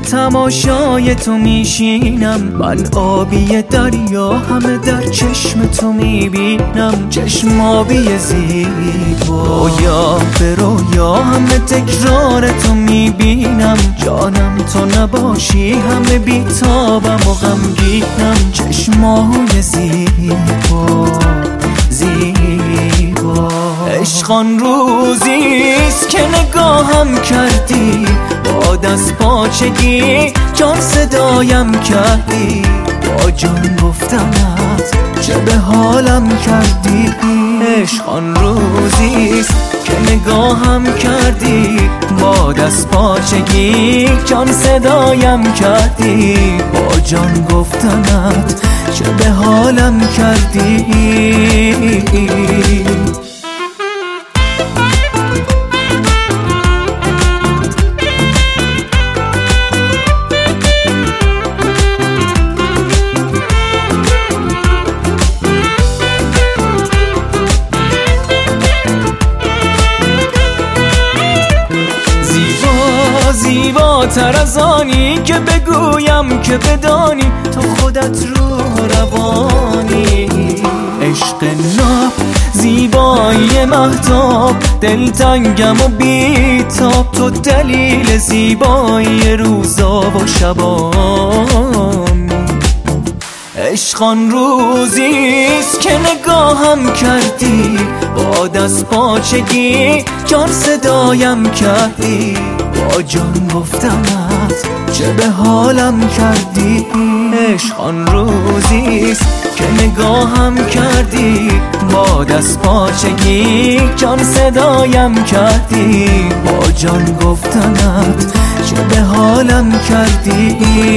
تماشای تو میشینم، من آبی دریا همه در چشم تو میبینم. چشم آبی زیبا یا به رویا همه تکرار تو میبینم. جانم تو نباشی همه بیتابم و غمگینم. چشم آهوی زیبا زیبا. عشق آن روزیست که نگاهم کردی، با دست پاچگی جان صدایم کردی. با جان گفتمت چه به حالم کردی. عشق آن روزیست که نگاهم کردی، با دست پاچگی جان صدایم کردی. با جان گفتمت چه به حالم کردی. زیباتر از آنی که بگویم که بدانی، تو خودت روح و روانی. عشق ناب زیبایی مهتاب، دلتنگم و بیتاب. تو دلیل زیبایی روزا و شبانی. عشق آن روزیست که نگاهم کردی، با دست پاچگی جان صدایم کردی. با جان گفتمت چه به حالم کردی. عشق آن روزیست که نگاهم کردی، با دست پاچگی جان صدایم کردی. با جان گفتمت چه به حالم کردی.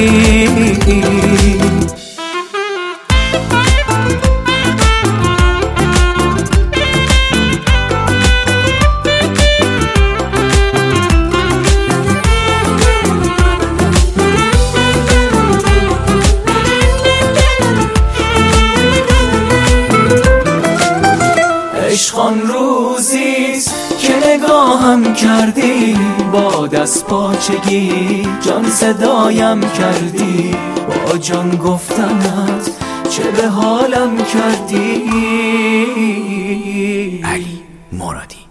عشق آن روزیست که نگاهم کردی، با دست پاچگی جان صدایم کردی. با جان گفتمت چه به حالم کردی. علی مرادی.